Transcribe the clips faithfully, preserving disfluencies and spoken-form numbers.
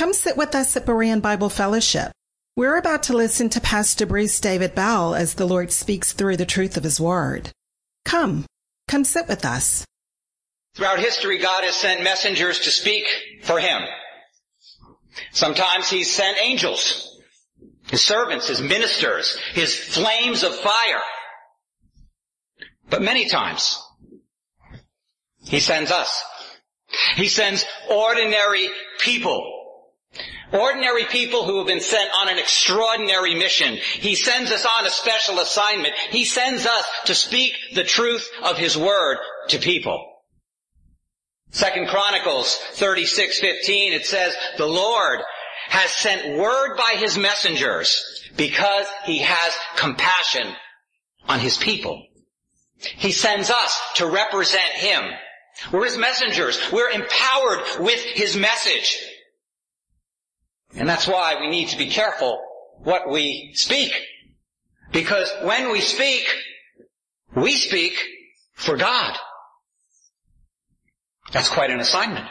Come sit with us at Berean Bible Fellowship. We're about to listen to Pastor Bruce David Bell as the Lord speaks through the truth of His Word. Come, come sit with us. Throughout history, God has sent messengers to speak for Him. Sometimes He's sent angels, His servants, His ministers, His flames of fire. But many times, He sends us. He sends ordinary people. Ordinary people who have been sent on an extraordinary mission. He sends us on a special assignment. He sends us to speak the truth of His Word to people. Second Chronicles thirty-six fifteen, it says, "The Lord has sent word by His messengers because He has compassion on His people." He sends us to represent Him. We're His messengers. We're empowered with His message. And that's why we need to be careful what we speak. Because when we speak, we speak for God. That's quite an assignment.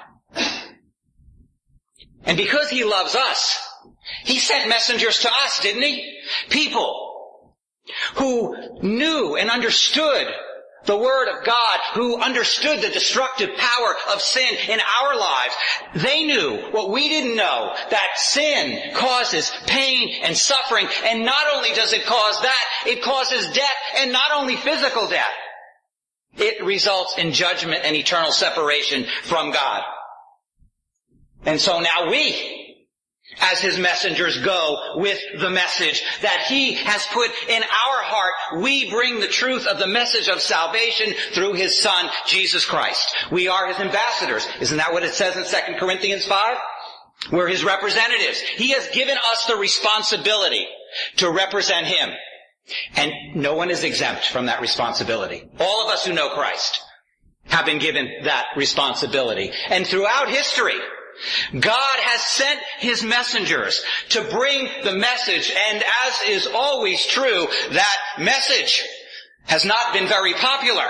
And because He loves us, He sent messengers to us, didn't He? People who knew and understood the Word of God, who understood the destructive power of sin in our lives. They knew what we didn't know, that sin causes pain and suffering, and not only does it cause that, it causes death, and not only physical death. It results in judgment and eternal separation from God. And so now we, as His messengers, go with the message that He has put in our heart. We bring the truth of the message of salvation through His Son, Jesus Christ. We are His ambassadors. Isn't that what it says in Second Corinthians five? We're His representatives. He has given us the responsibility to represent Him. And no one is exempt from that responsibility. All of us who know Christ have been given that responsibility. And throughout history, God has sent His messengers to bring the message, and as is always true, that message has not been very popular.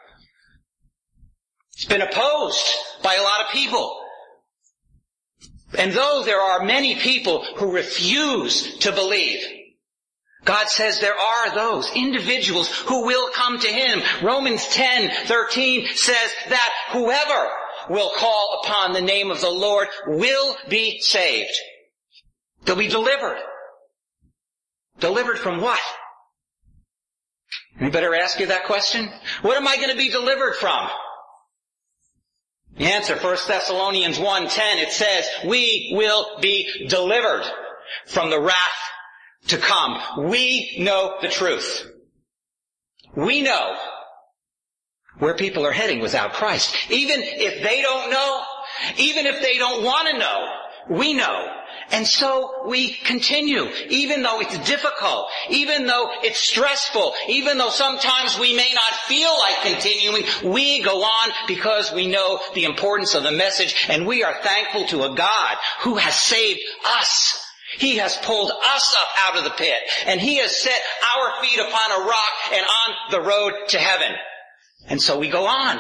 It's been opposed by a lot of people. And though there are many people who refuse to believe, God says there are those individuals who will come to Him. Romans ten thirteen says that whoever will call upon the name of the Lord will be saved. They'll be delivered. Delivered from what? Anybody ever ask you that question? What am I going to be delivered from? The answer, First Thessalonians one ten, it says, we will be delivered from the wrath to come. We know the truth. We know where people are heading without Christ. Even if they don't know, even if they don't want to know, we know. And so we continue, even though it's difficult, even though it's stressful, even though sometimes we may not feel like continuing, we go on because we know the importance of the message, and we are thankful to a God who has saved us. He has pulled us up out of the pit, and He has set our feet upon a rock and on the road to heaven. And so we go on.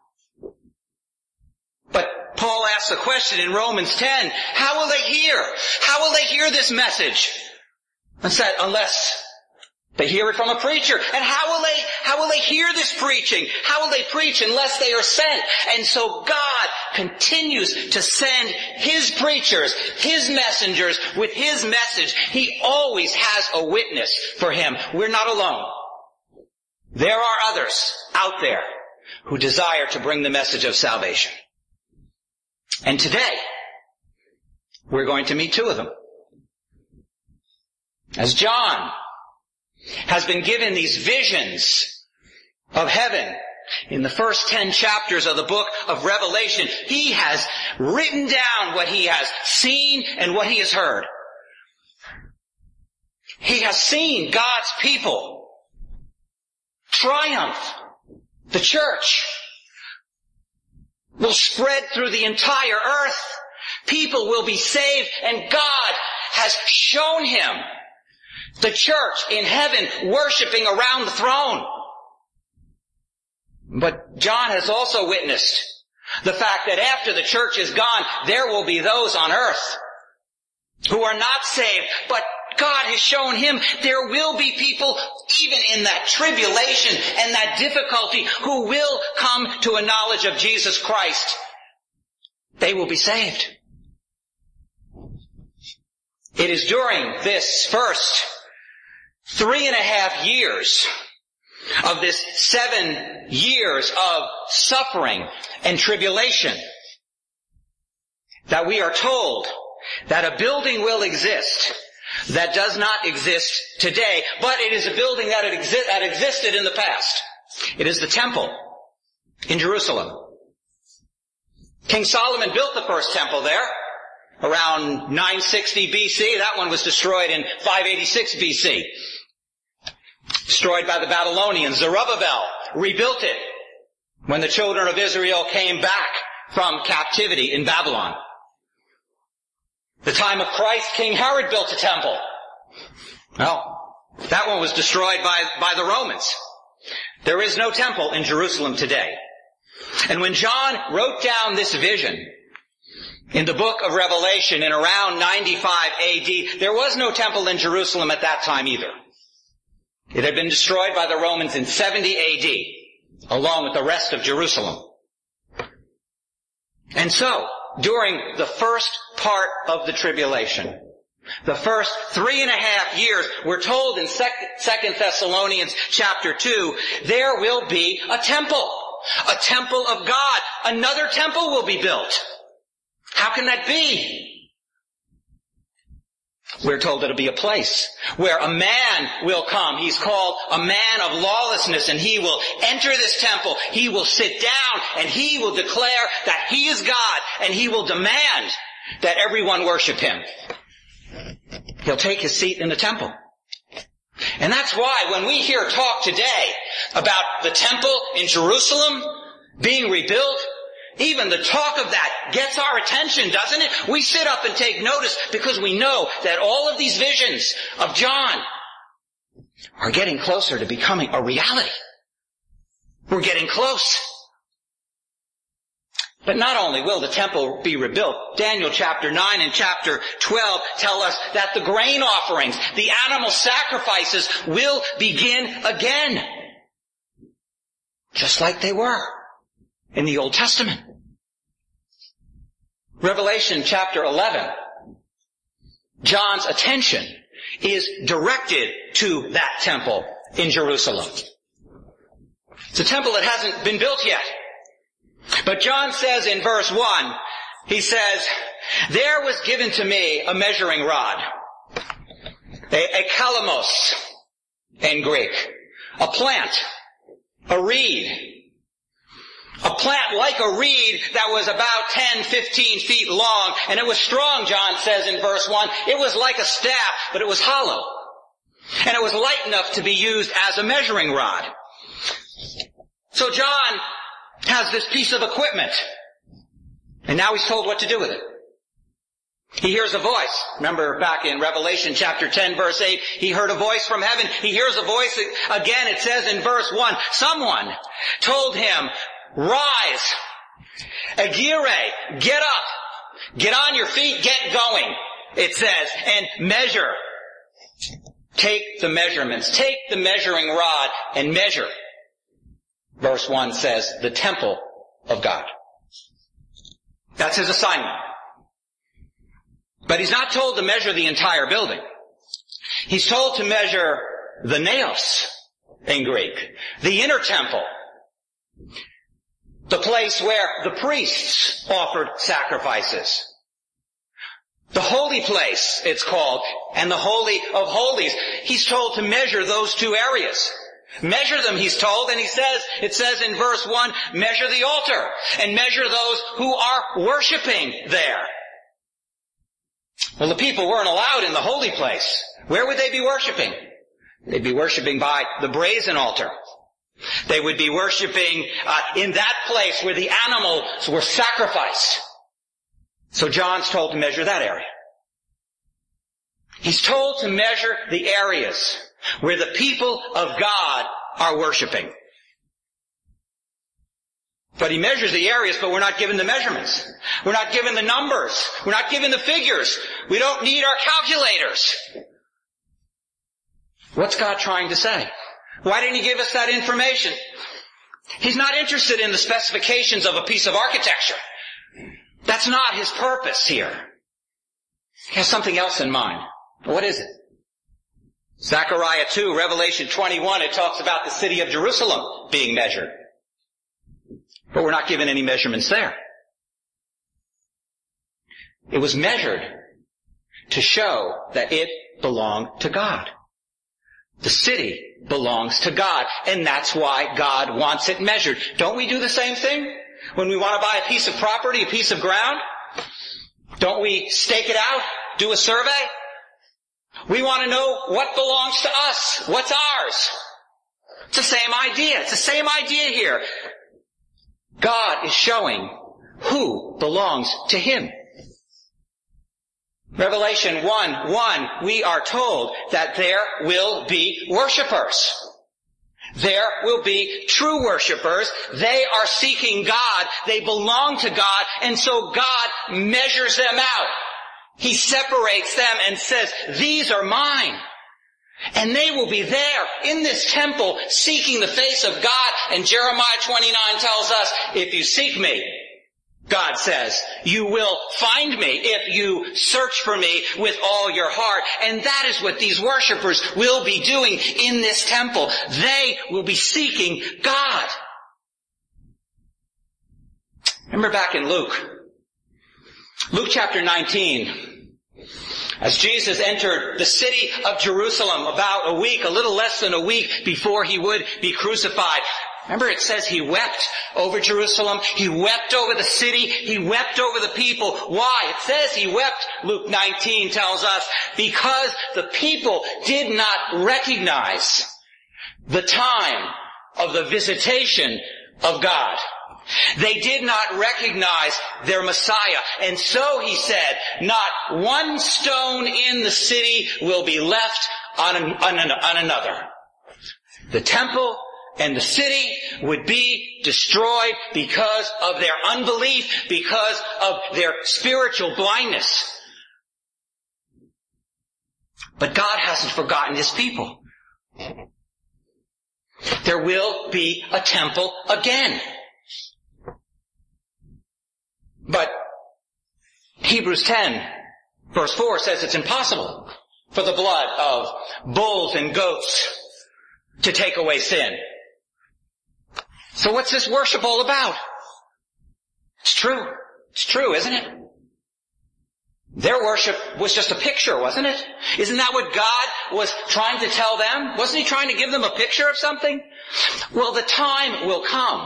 But Paul asks a question in Romans ten, how will they hear? How will they hear this message? What's that? Unless they hear it from a preacher. And how will they, how will they hear this preaching? How will they preach unless they are sent? And so God continues to send His preachers, His messengers with His message. He always has a witness for Him. We're not alone. There are others out there who desire to bring the message of salvation. And today, we're going to meet two of them. As John has been given these visions of heaven in the first ten chapters of the book of Revelation, he has written down what he has seen and what he has heard. He has seen God's people triumph. The church will spread through the entire earth. People will be saved, and God has shown him the church in heaven worshiping around the throne. But John has also witnessed the fact that after the church is gone, there will be those on earth who are not saved, but God has shown him there will be people, even in that tribulation and that difficulty, who will come to a knowledge of Jesus Christ. They will be saved. It is during this first three and a half years of this seven years of suffering and tribulation that we are told that a building will exist that does not exist today, but it is a building that, it exi- that existed in the past. It is the temple in Jerusalem. King Solomon built the first temple there around nine sixty B C. That one was destroyed in five eighty-six B C. Destroyed by the Babylonians. Zerubbabel rebuilt it when the children of Israel came back from captivity in Babylon. The time of Christ, King Herod built a temple. Well, that one was destroyed by, by the Romans. There is no temple in Jerusalem today. And when John wrote down this vision in the book of Revelation in around ninety-five A D, there was no temple in Jerusalem at that time either. It had been destroyed by the Romans in seventy A D, along with the rest of Jerusalem. And so, during the first part of the tribulation, the first three and a half years, we're told in Second Thessalonians chapter two, there will be a temple, a temple of God. Another temple will be built. How can that be? We're told it'll be a place where a man will come. He's called a man of lawlessness, and he will enter this temple. He will sit down and he will declare that he is God, and he will demand that everyone worship him. He'll take his seat in the temple. And that's why when we hear talk today about the temple in Jerusalem being rebuilt, even the talk of that gets our attention, doesn't it? We sit up and take notice because we know that all of these visions of John are getting closer to becoming a reality. We're getting close. But not only will the temple be rebuilt, Daniel chapter nine and chapter twelve tell us that the grain offerings, the animal sacrifices will begin again. Just like they were in the Old Testament. Revelation chapter eleven. John's attention is directed to that temple in Jerusalem. It's a temple that hasn't been built yet. But John says in verse one, he says, there was given to me a measuring rod, a, a kalamos in Greek, a plant, a reed, a plant like a reed that was about ten, fifteen feet long, and it was strong, John says in verse one. It was like a staff, but it was hollow. And it was light enough to be used as a measuring rod. So John has this piece of equipment, and now he's told what to do with it. He hears a voice. Remember back in Revelation chapter ten verse eight, he heard a voice from heaven. He hears a voice again. It says in verse one, someone told him, rise, agire, get up, get on your feet, get going, it says, and measure. Take the measurements, take the measuring rod and measure. Verse one says, the temple of God. That's his assignment. But he's not told to measure the entire building. He's told to measure the naos in Greek, the inner temple, the place where the priests offered sacrifices. The holy place, it's called, and the holy of holies. He's told to measure those two areas. Measure them, he's told, and he says, it says in verse one, measure the altar, and measure those who are worshiping there. Well, the people weren't allowed in the holy place. Where would they be worshiping? They'd be worshiping by the brazen altar. They would be worshiping uh, in that place where the animals were sacrificed. So John's told to measure that area. He's told to measure the areas where the people of God are worshiping. But he measures the areas, but we're not given the measurements. We're not given the numbers. We're not given the figures. We don't need our calculators. What's God trying to say? Why didn't he give us that information? He's not interested in the specifications of a piece of architecture. That's not his purpose here. He has something else in mind. What is it? Zechariah two, Revelation twenty-one, it talks about the city of Jerusalem being measured. But we're not given any measurements there. It was measured to show that it belonged to God. The city belongs to God, and that's why God wants it measured. Don't we do the same thing? When we want to buy a piece of property, a piece of ground, don't we stake it out, do a survey? We want to know what belongs to us, what's ours. It's the same idea. It's the same idea here. God is showing who belongs to Him. Revelation one one, we are told that there will be worshipers. There will be true worshipers. They are seeking God. They belong to God. And so God measures them out. He separates them and says, these are mine. And they will be there in this temple seeking the face of God. And Jeremiah twenty-nine tells us, if you seek me, God says, you will find me if you search for me with all your heart. And that is what these worshipers will be doing in this temple. They will be seeking God. Remember back in Luke, Luke chapter nineteen, as Jesus entered the city of Jerusalem about a week, a little less than a week before he would be crucified. Remember it says he wept over Jerusalem. He wept over the city. He wept over the people. Why? It says he wept, Luke nineteen tells us, because the people did not recognize the time of the visitation of God. They did not recognize their Messiah. And so he said, not one stone in the city will be left on, an, on, an, on another. The temple and the city would be destroyed because of their unbelief, because of their spiritual blindness. But God hasn't forgotten His people. There will be a temple again. But Hebrews ten, verse four says it's impossible for the blood of bulls and goats to take away sin. So what's this worship all about? It's true. It's true, isn't it? Their worship was just a picture, wasn't it? Isn't that what God was trying to tell them? Wasn't He trying to give them a picture of something? Well, the time will come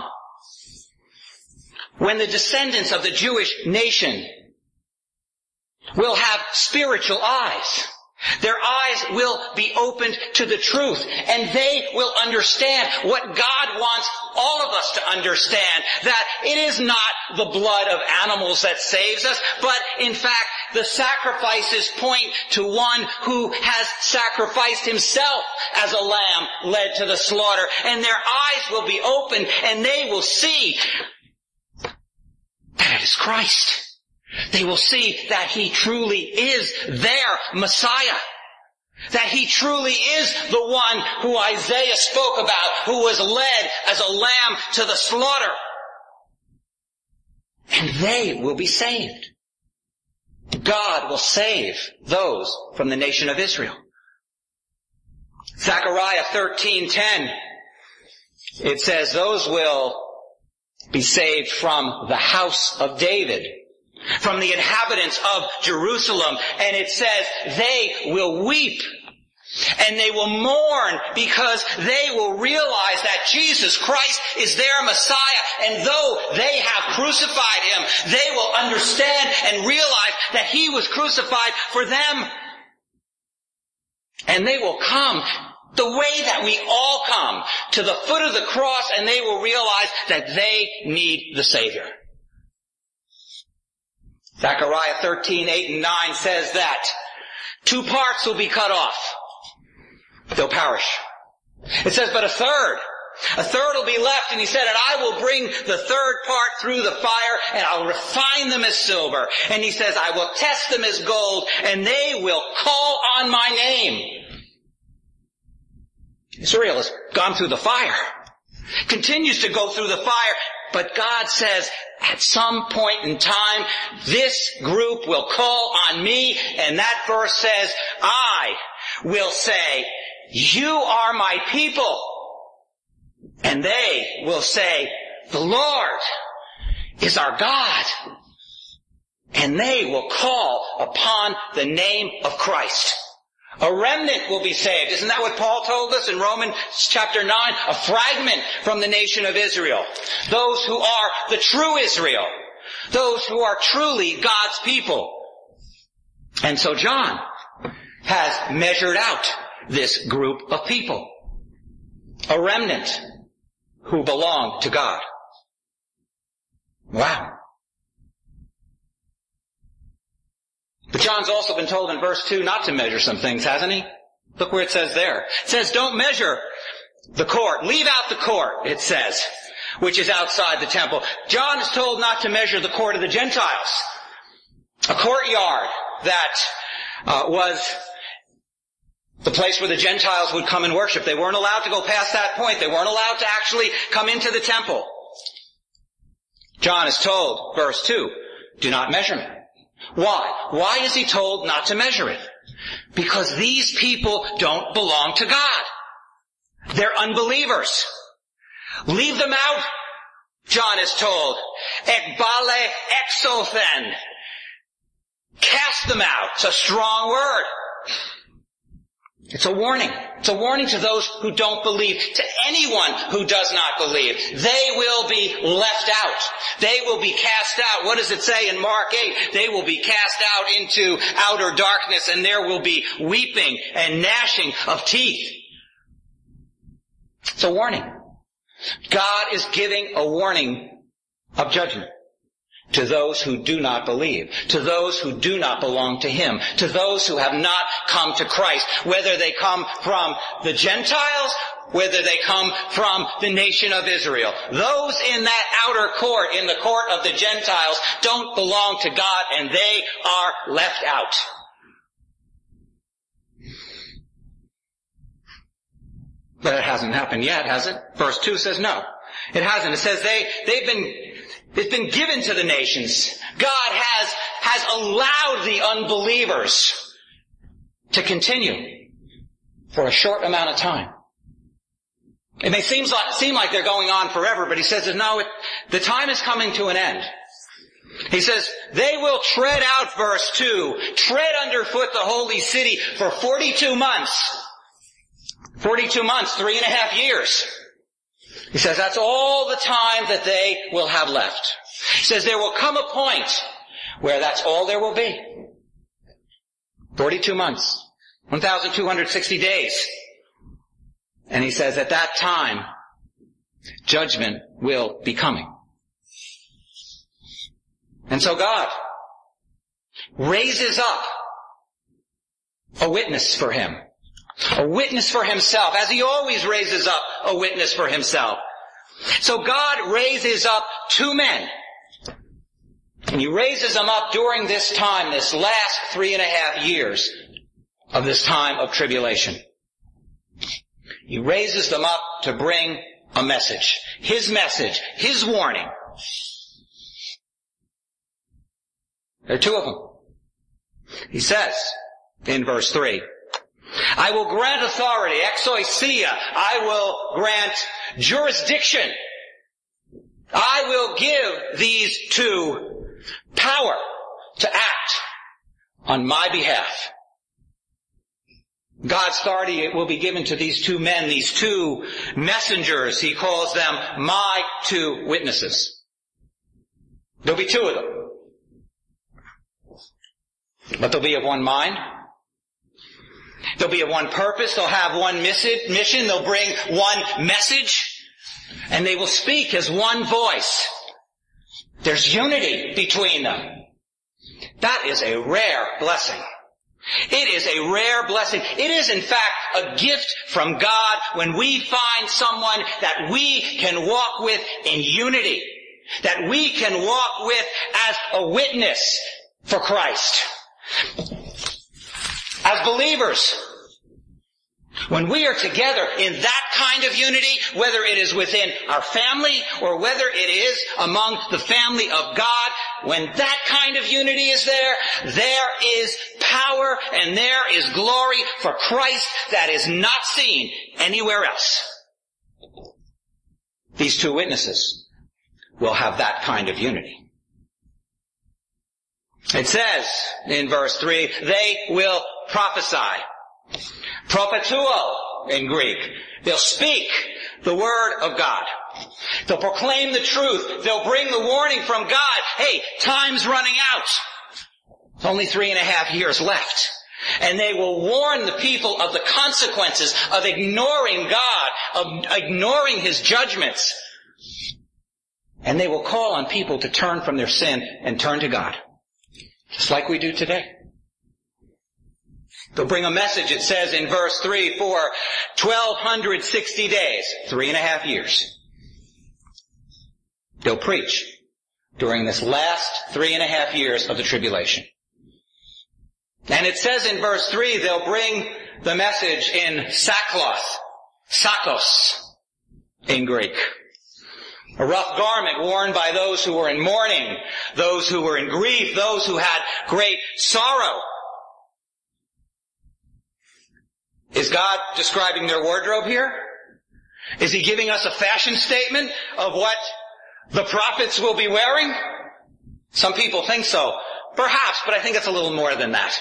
when the descendants of the Jewish nation will have spiritual eyes. Their eyes will be opened to the truth, and they will understand what God wants all of us to understand, that it is not the blood of animals that saves us, but in fact the sacrifices point to one who has sacrificed Himself as a lamb led to the slaughter, and their eyes will be opened and they will see that it is Christ. They will see that He truly is their Messiah. That He truly is the one who Isaiah spoke about, who was led as a lamb to the slaughter. And they will be saved. God will save those from the nation of Israel. Zechariah thirteen ten, it says, those will be saved from the house of David, from the inhabitants of Jerusalem. And it says they will weep and they will mourn because they will realize that Jesus Christ is their Messiah. And though they have crucified Him, they will understand and realize that He was crucified for them. And they will come the way that we all come, to the foot of the cross, and they will realize that they need the Savior. Zechariah thirteen, eight and nine says that two parts will be cut off. They'll perish. It says, but a third A third will be left, and he said, and I will bring the third part through the fire, and I'll refine them as silver. And he says, I will test them as gold, and they will call on my name. Israel has gone through the fire, continues to go through the fire, but God says, at some point in time, this group will call on me, and that verse says, I will say, you are my people. And they will say, the Lord is our God. And they will call upon the name of Christ. A remnant will be saved. Isn't that what Paul told us in Romans chapter nine? A fragment from the nation of Israel. Those who are the true Israel. Those who are truly God's people. And so John has measured out this group of people. A remnant who belong to God. Wow. But John's also been told in verse two not to measure some things, hasn't he? Look where it says there. It says, don't measure the court. Leave out the court, it says, which is outside the temple. John is told not to measure the court of the Gentiles. A courtyard that uh, was the place where the Gentiles would come and worship. They weren't allowed to go past that point. They weren't allowed to actually come into the temple. John is told, verse two, do not measure it. Why? Why is he told not to measure it? Because these people don't belong to God. They're unbelievers. Leave them out, John is told. Ekbale exothen. Cast them out. It's a strong word. It's a warning. It's a warning to those who don't believe, to anyone who does not believe. They will be left out. They will be cast out. What does it say in Mark eight? They will be cast out into outer darkness, and there will be weeping and gnashing of teeth. It's a warning. God is giving a warning of judgment to those who do not believe, to those who do not belong to Him, to those who have not come to Christ, whether they come from the Gentiles, whether they come from the nation of Israel. Those in that outer court, in the court of the Gentiles, don't belong to God, and they are left out. But it hasn't happened yet, has it? Verse two says no. It hasn't. It says they, they've been, it's been given to the nations. God has, has allowed the unbelievers to continue for a short amount of time. It may seem like, seem like they're going on forever, but he says that no, it, the time is coming to an end. He says, they will tread out, verse two, tread underfoot the holy city for forty-two months. forty-two months, three and a half years. He says that's all the time that they will have left. He says there will come a point where that's all there will be. forty-two months. one thousand two hundred sixty days. And he says at that time, judgment will be coming. And so God raises up a witness for Him. A witness for Himself, as He always raises up a witness for Himself. So God raises up two men. And He raises them up during this time, this last three and a half years of this time of tribulation. He raises them up to bring a message. His message, His warning. There are two of them. He says in verse three, I will grant authority, exousia. I will grant jurisdiction. I will give these two power to act on my behalf. God's authority will be given to these two men, these two messengers. He calls them my two witnesses. There'll be two of them. But they'll be of one mind. They'll be of one purpose. They'll have one mission. They'll bring one message. And they will speak as one voice. There's unity between them. That is a rare blessing. It is a rare blessing. It is, in fact, a gift from God when we find someone that we can walk with in unity, that we can walk with as a witness for Christ. As believers, when we are together in that kind of unity, whether it is within our family or whether it is among the family of God, when that kind of unity is there, there is power and there is glory for Christ that is not seen anywhere else. These two witnesses will have that kind of unity. It says in verse three, they will prophesy. Prophetuo in Greek. They'll speak the word of God. They'll proclaim the truth. They'll bring the warning from God. Hey, time's running out. It's only three and a half years left. And they will warn the people of the consequences of ignoring God, of ignoring His judgments. And they will call on people to turn from their sin and turn to God. Just like we do today. They'll bring a message, it says in verse three, for twelve sixty days, three and a half years. They'll preach during this last three and a half years of the tribulation. And it says in verse three, they'll bring the message in sackcloth, sakos in Greek. A rough garment worn by those who were in mourning, those who were in grief, those who had great sorrow. Is God describing their wardrobe here? Is He giving us a fashion statement of what the prophets will be wearing? Some people think so. Perhaps, but I think it's a little more than that.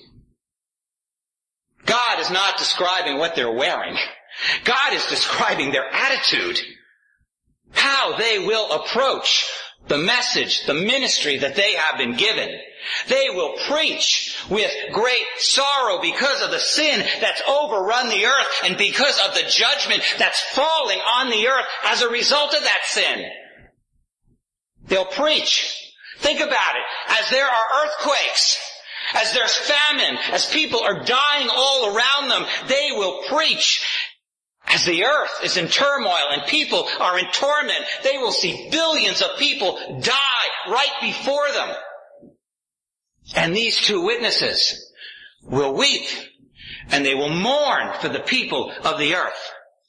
God is not describing what they're wearing. God is describing their attitude. How they will approach the message, the ministry that they have been given. They will preach with great sorrow because of the sin that's overrun the earth and because of the judgment that's falling on the earth as a result of that sin. They'll preach. Think about it. As there are earthquakes, as there's famine, as people are dying all around them, they will preach. As the earth is in turmoil and people are in torment, they will see billions of people die right before them. And these two witnesses will weep and they will mourn for the people of the earth.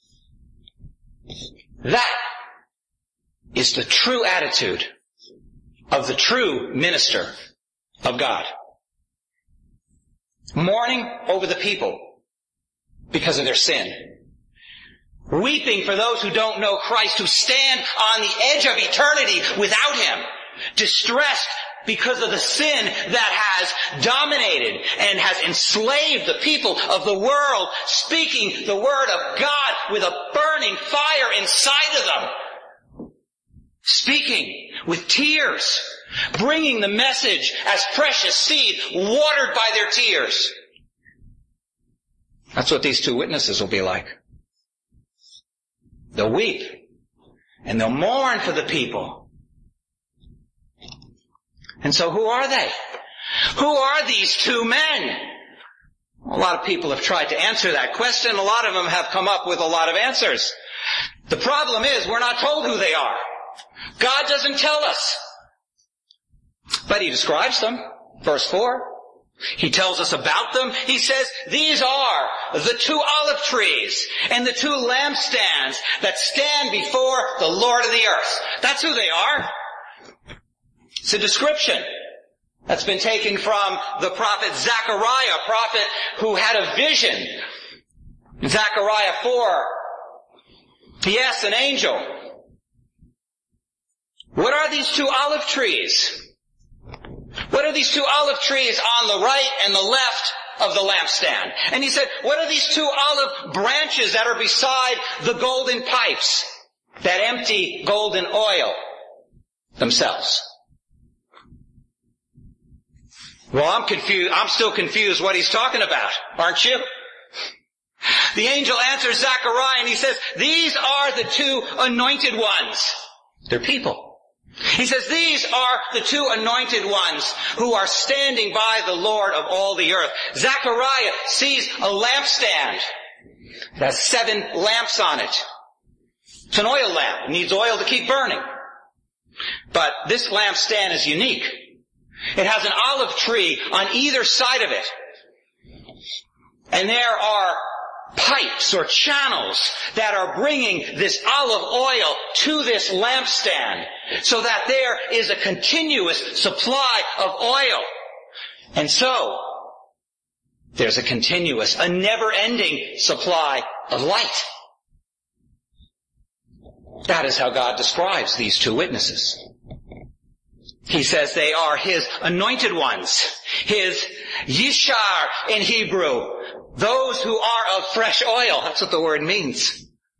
That is the true attitude of the true minister of God. Mourning over the people because of their sin. Weeping for those who don't know Christ, who stand on the edge of eternity without Him. Distressed because of the sin that has dominated and has enslaved the people of the world, speaking the word of God with a burning fire inside of them. Speaking with tears, bringing the message as precious seed, watered by their tears. That's what these two witnesses will be like. They'll weep, and they'll mourn for the people. And so who are they? Who are these two men? A lot of people have tried to answer that question. A lot of them have come up with a lot of answers. The problem is we're not told who they are. God doesn't tell us. But He describes them. Verse four. He tells us about them. He says, these are the two olive trees and the two lampstands that stand before the Lord of the earth. That's who they are. It's a description that's been taken from the prophet Zechariah, a prophet who had a vision. In Zechariah four, he asks an angel, what are these two olive trees? What are these two olive trees on the right and the left of the lampstand? And he said, what are these two olive branches that are beside the golden pipes that empty golden oil themselves? Well, I'm confused. I'm still confused what he's talking about, aren't you? The angel answers Zechariah and he says, these are the two anointed ones. They're people. He says, these are the two anointed ones who are standing by the Lord of all the earth. Zechariah sees a lampstand. It has seven lamps on it. It's an oil lamp. It needs oil to keep burning. But this lampstand is unique. It has an olive tree on either side of it. And there are pipes or channels that are bringing this olive oil to this lampstand so that there is a continuous supply of oil. And so, there's a continuous, a never-ending supply of light. That is how God describes these two witnesses. He says they are His anointed ones, His Yishar in Hebrew, those who are of fresh oil. That's what the word means.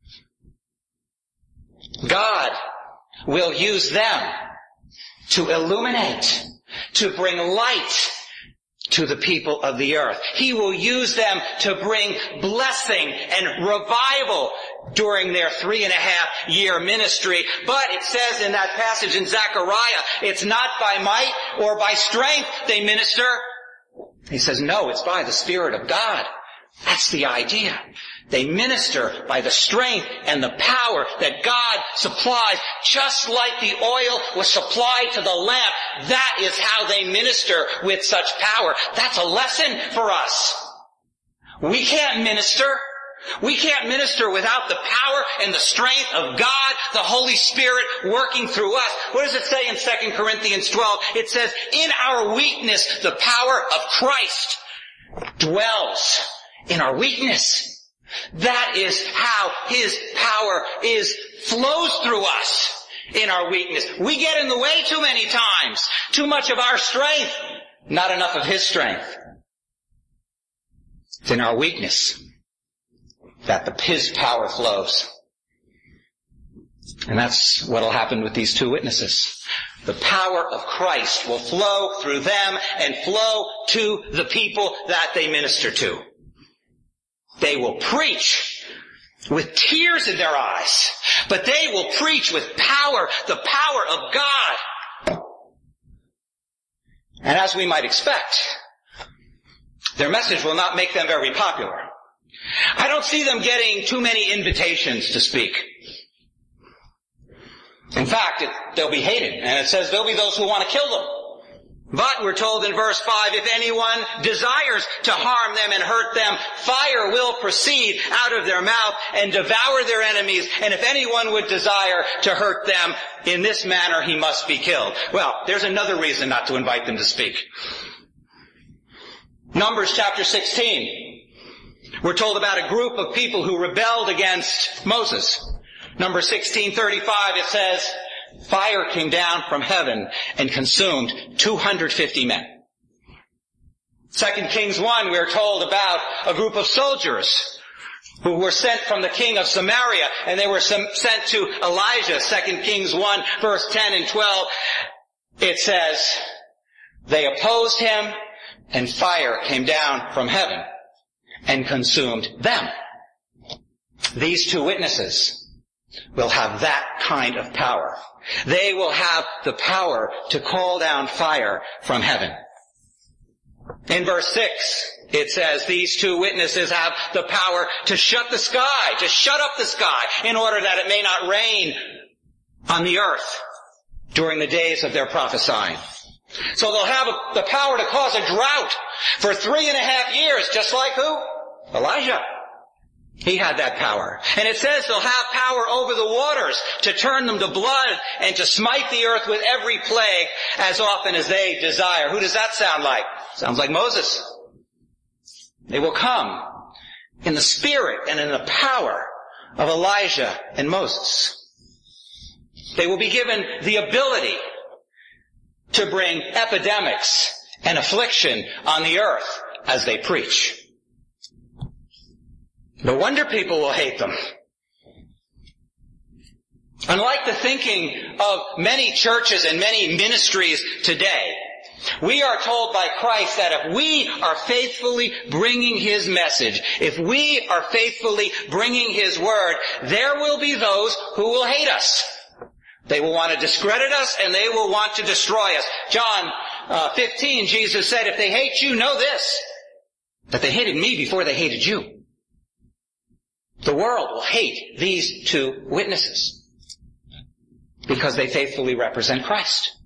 God will use them to illuminate, to bring light to the people of the earth. He will use them to bring blessing and revival during their three and a half year ministry. But it says in that passage in Zechariah, it's not by might or by strength they minister. He says, no, it's by the Spirit of God. That's the idea. They minister by the strength and the power that God supplies, just like the oil was supplied to the lamp. That is how they minister with such power. That's a lesson for us. We can't minister. We can't minister without the power and the strength of God, the Holy Spirit working through us. What does it say in Second Corinthians twelve? It says, in our weakness, the power of Christ dwells. In our weakness. That is how His power is, flows through us in our weakness. We get in the way too many times. Too much of our strength, not enough of His strength. It's in our weakness that the His power flows. And that's what will happen with these two witnesses. The power of Christ will flow through them and flow to the people that they minister to. They will preach with tears in their eyes, but they will preach with power, the power of God. And as we might expect, their message will not make them very popular. I don't see them getting too many invitations to speak. In fact, it, they'll be hated, and it says there'll be those who want to kill them. But we're told in verse five, if anyone desires to harm them and hurt them, fire will proceed out of their mouth and devour their enemies. And if anyone would desire to hurt them in this manner, he must be killed. Well, there's another reason not to invite them to speak. Numbers chapter sixteen. We're told about a group of people who rebelled against Moses. Numbers sixteen thirty-five, it says, fire came down from heaven and consumed two hundred fifty men. Second Kings one, we're told about a group of soldiers who were sent from the king of Samaria, and they were sent to Elijah. Second Kings one, verse ten and twelve, it says, they opposed him, and fire came down from heaven and consumed them. These two witnesses will have that kind of power. They will have the power to call down fire from heaven. In verse six, it says these two witnesses have the power to shut the sky, to shut up the sky, in order that it may not rain on the earth during the days of their prophesying. So they'll have the power to cause a drought for three and a half years, just like who? Elijah. He had that power. And it says they'll have power over the waters to turn them to blood and to smite the earth with every plague as often as they desire. Who does that sound like? Sounds like Moses. They will come in the spirit and in the power of Elijah and Moses. They will be given the ability to bring epidemics and affliction on the earth as they preach. No wonder people will hate them. Unlike the thinking of many churches and many ministries today, we are told by Christ that if we are faithfully bringing His message, if we are faithfully bringing His word, there will be those who will hate us. They will want to discredit us, and they will want to destroy us. John uh, fifteen, Jesus said, if they hate you, know this, that they hated me before they hated you. The world will hate these two witnesses because they faithfully represent Christ.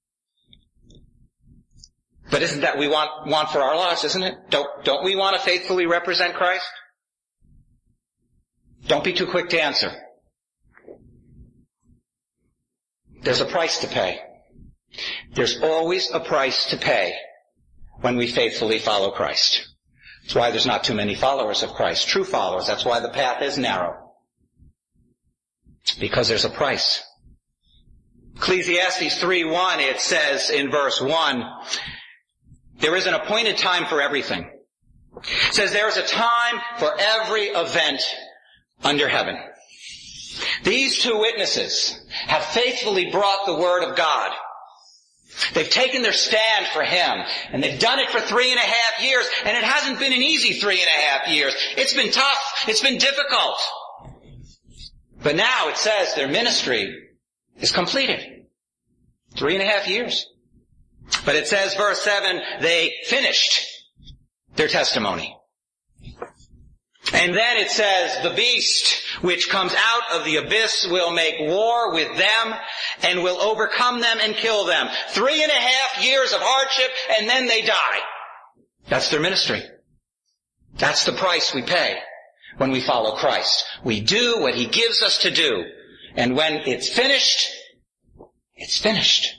But isn't that we want, want for our lives, isn't it? Don't, don't we want to faithfully represent Christ? Don't be too quick to answer. There's a price to pay. There's always a price to pay when we faithfully follow Christ. That's why there's not too many followers of Christ, true followers. That's why the path is narrow. Because there's a price. Ecclesiastes three one, it says in verse one, there is an appointed time for everything. It says there is a time for every event under heaven. These two witnesses have faithfully brought the Word of God. They've taken their stand for Him, and they've done it for three and a half years, and it hasn't been an easy three and a half years. It's been tough. It's been difficult. But now it says their ministry is completed. Three and a half years. But it says, verse seven, they finished their testimony. And then it says, the beast which comes out of the abyss will make war with them and will overcome them and kill them. Three and a half years of hardship, and then they die. That's their ministry. That's the price we pay when we follow Christ. We do what He gives us to do. And when it's finished, it's finished.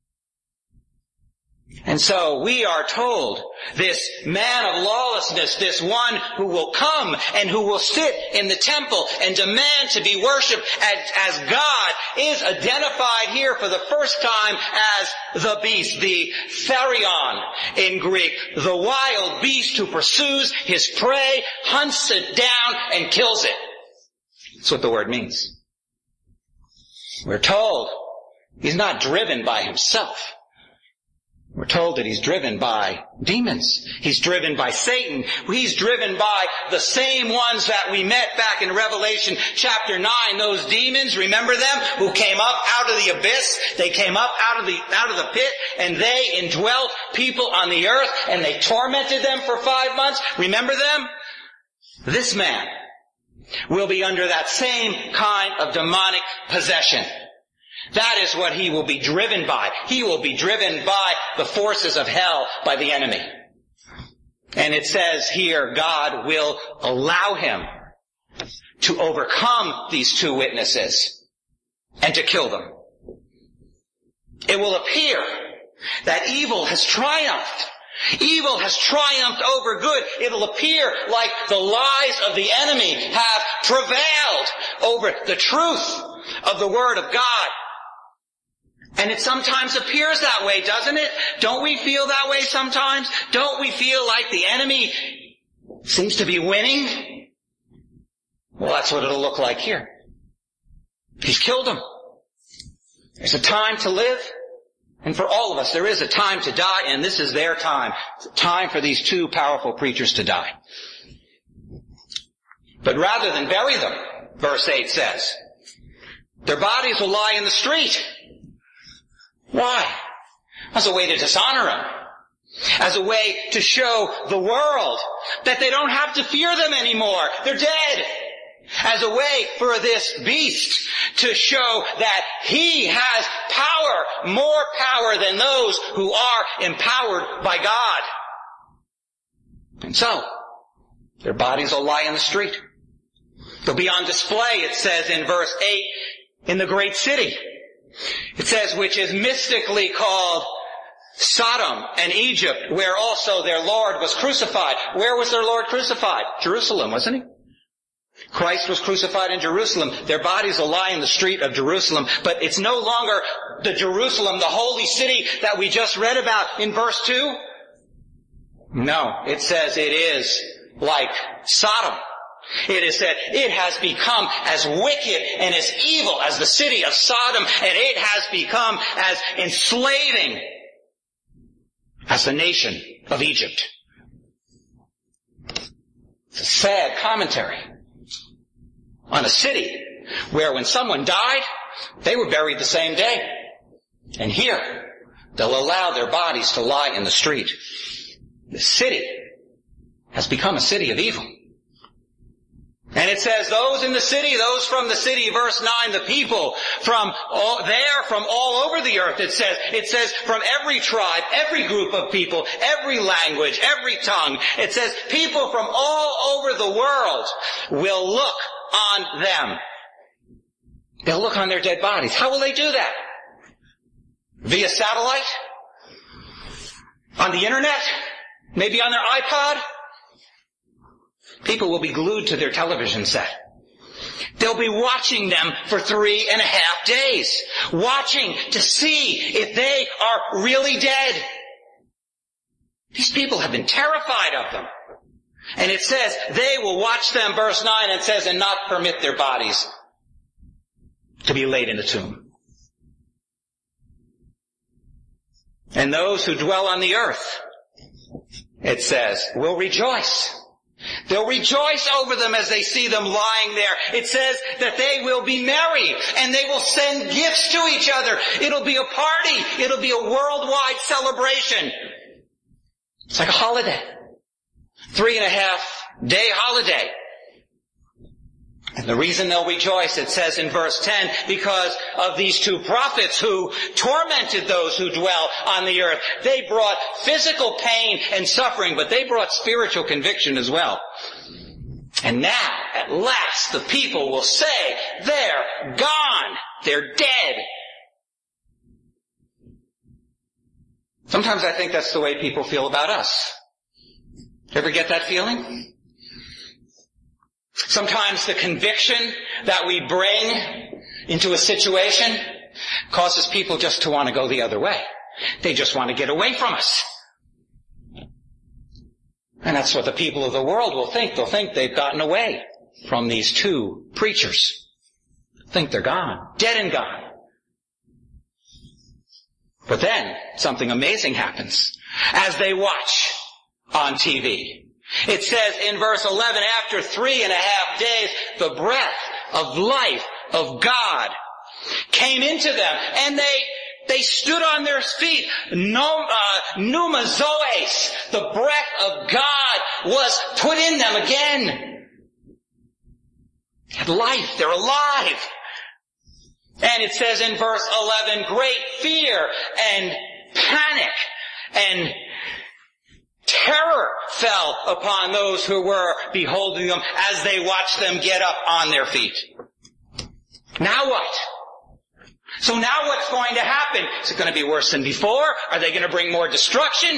And so we are told this man of lawlessness, this one who will come and who will sit in the temple and demand to be worshipped as, as God, is identified here for the first time as the beast, the therion in Greek, the wild beast who pursues his prey, hunts it down, and kills it. That's what the word means. We're told he's not driven by himself. We're told that he's driven by demons. He's driven by Satan. He's driven by the same ones that we met back in Revelation chapter nine. Those demons, remember them? Who came up out of the abyss. They came up out of the, out of the pit, and they indwelt people on the earth, and they tormented them for five months. Remember them? This man will be under that same kind of demonic possession. That is what he will be driven by. He will be driven by the forces of hell, by the enemy. And it says here, God will allow him to overcome these two witnesses and to kill them. It will appear that evil has triumphed. Evil has triumphed over good. It'll appear like the lies of the enemy have prevailed over the truth of the Word of God. And it sometimes appears that way, doesn't it? Don't we feel that way sometimes? Don't we feel like the enemy seems to be winning? Well, that's what it'll look like here. He's killed him. There's a time to live, and for all of us there is a time to die, and this is their time. It's time for these two powerful preachers to die. But rather than bury them, verse eight says, their bodies will lie in the street. Why? As a way to dishonor him. As a way to show the world that they don't have to fear them anymore. They're dead. As a way for this beast to show that he has power, more power than those who are empowered by God. And so, their bodies will lie in the street. They'll be on display, it says in verse eight, in the great city. It says, which is mystically called Sodom and Egypt, where also their Lord was crucified. Where was their Lord crucified? Jerusalem, wasn't he? Christ was crucified in Jerusalem. Their bodies will lie in the street of Jerusalem, but it's no longer the Jerusalem, the holy city that we just read about in verse two. No, it says it is like Sodom. It is that it has become as wicked and as evil as the city of Sodom, and it has become as enslaving as the nation of Egypt. It's a sad commentary on a city where when someone died, they were buried the same day. And here, they'll allow their bodies to lie in the street. The city has become a city of evil. And it says, those in the city, those from the city, verse nine, the people from all, there, from all over the earth, it says, it says from every tribe, every group of people, every language, every tongue. It says people from all over the world will look on them. They'll look on their dead bodies. How will they do that? Via satellite? On the internet? Maybe on their iPod? People will be glued to their television set. They'll be watching them for three and a half days, watching to see if they are really dead. These people have been terrified of them. And it says they will watch them, verse nine, and it says, and not permit their bodies to be laid in the tomb. And those who dwell on the earth, it says, will rejoice. They'll rejoice over them as they see them lying there. It says that they will be merry and they will send gifts to each other. It'll be a party. It'll be a worldwide celebration. It's like a holiday. Three and a half day holiday. And the reason they'll rejoice, it says in verse ten, because of these two prophets who tormented those who dwell on the earth. They brought physical pain and suffering, but they brought spiritual conviction as well. And now, at last, the people will say, they're gone. They're dead. Sometimes I think that's the way people feel about us. Ever get that feeling? Sometimes the conviction that we bring into a situation causes people just to want to go the other way. They just want to get away from us. And that's what the people of the world will think. They'll think they've gotten away from these two preachers. Think they're gone, dead and gone. But then something amazing happens as they watch on T V. It says in verse eleven, after three and a half days, the breath of life of God came into them, and they they stood on their feet. No, uh, pneumazoes, the breath of God was put in them again. Had life, they're alive. And it says in verse eleven, great fear and panic and terror fell upon those who were beholding them as they watched them get up on their feet. Now what? So now what's going to happen? Is it going to be worse than before? Are they going to bring more destruction?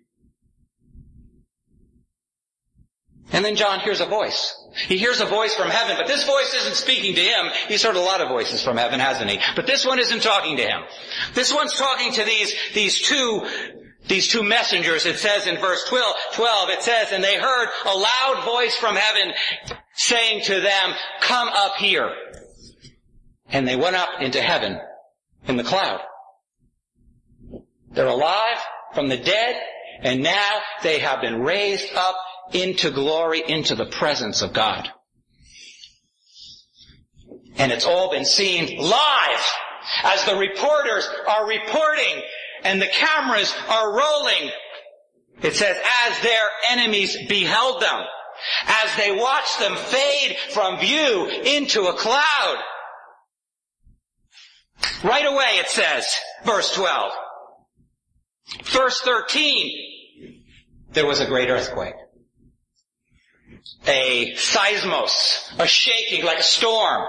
And then John hears a voice. He hears a voice from heaven, but this voice isn't speaking to him. He's heard a lot of voices from heaven, hasn't he? But this one isn't talking to him. This one's talking to these, these two These two messengers. It says in verse twelve, it says, and they heard a loud voice from heaven saying to them, come up here. And they went up into heaven in the cloud. They're alive from the dead, and now they have been raised up into glory, into the presence of God. And it's all been seen live as the reporters are reporting and the cameras are rolling. It says, as their enemies beheld them, as they watched them fade from view into a cloud. Right away it says, verse twelve. Verse thirteen, there was a great earthquake. A seismos, a shaking like a storm.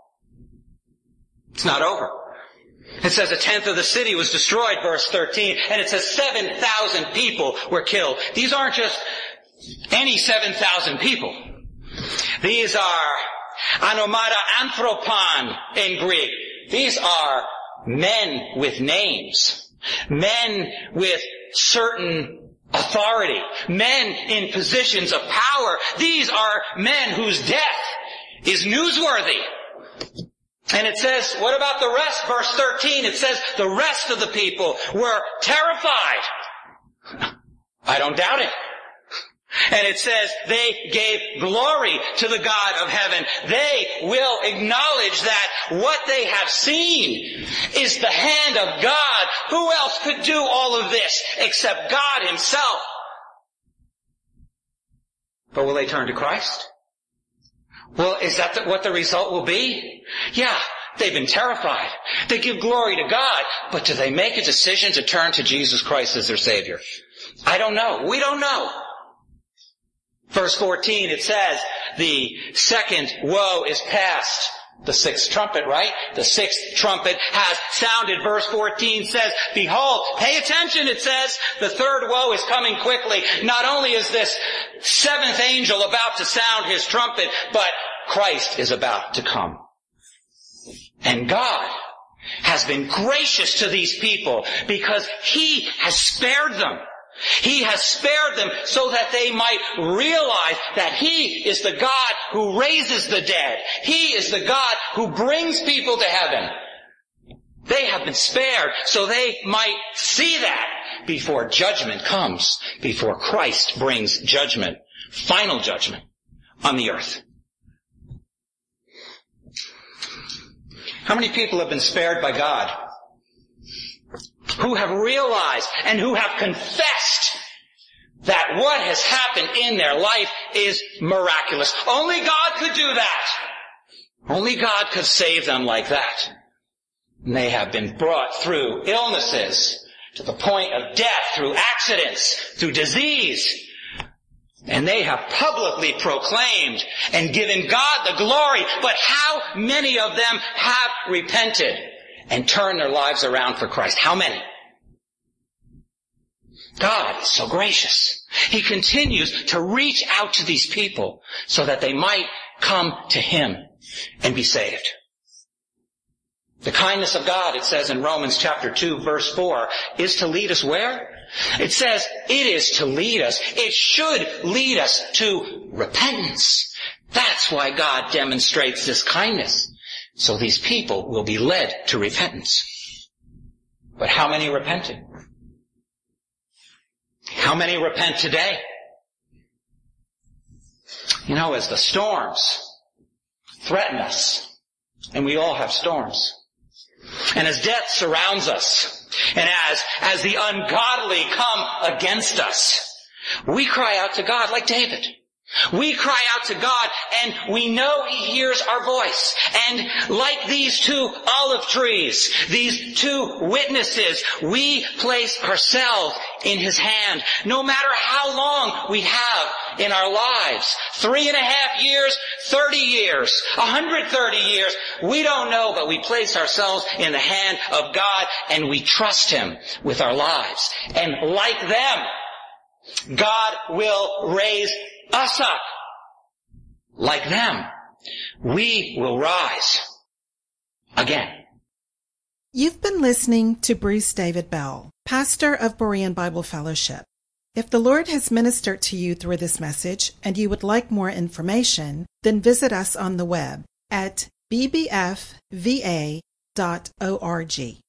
It's not over. It says a tenth of the city was destroyed, verse thirteen, and it says seven thousand people were killed. These aren't just any seven thousand people. These are anomata anthropon in Greek. These are men with names. Men with certain authority. Men in positions of power. These are men whose death is newsworthy. And it says, what about the rest? Verse thirteen, it says the rest of the people were terrified. I don't doubt it. And it says they gave glory to the God of heaven. They will acknowledge that what they have seen is the hand of God. Who else could do all of this except God himself? But will they turn to Christ? Well, is that the, what the result will be? Yeah, they've been terrified. They give glory to God, but do they make a decision to turn to Jesus Christ as their Savior? I don't know. We don't know. Verse fourteen, it says, the second woe is past. The sixth trumpet, right? The sixth trumpet has sounded. Verse fourteen says, behold, pay attention, it says, the third woe is coming quickly. Not only is this seventh angel about to sound his trumpet, but Christ is about to come. And God has been gracious to these people because he has spared them. He has spared them so that they might realize that he is the God who raises the dead. He is the God who brings people to heaven. They have been spared so they might see that before judgment comes, before Christ brings judgment, final judgment on the earth. How many people have been spared by God? Who have realized and who have confessed that what has happened in their life is miraculous. Only God could do that. Only God could save them like that. And they have been brought through illnesses to the point of death, through accidents, through disease. And they have publicly proclaimed and given God the glory. But how many of them have repented and turned their lives around for Christ? How many? God is so gracious. He continues to reach out to these people so that they might come to him and be saved. The kindness of God, it says in Romans chapter two, verse four, is to lead us where? It says it is to lead us. It should lead us to repentance. That's why God demonstrates this kindness. So these people will be led to repentance. But how many repented? How many repent today? You know, as the storms threaten us, and we all have storms, and as death surrounds us, and as, as the ungodly come against us, we cry out to God like David. We cry out to God and we know he hears our voice. And like these two olive trees, these two witnesses, we place ourselves in his hand. No matter how long we have in our lives, three and a half years, thirty years, one hundred thirty years, we don't know, but we place ourselves in the hand of God and we trust him with our lives. And like them, God will raise us up. Like them, we will rise again. You've been listening to Bruce David Bell, pastor of Berean Bible Fellowship. If the Lord has ministered to you through this message and you would like more information, then visit us on the web at b b f v a dot org.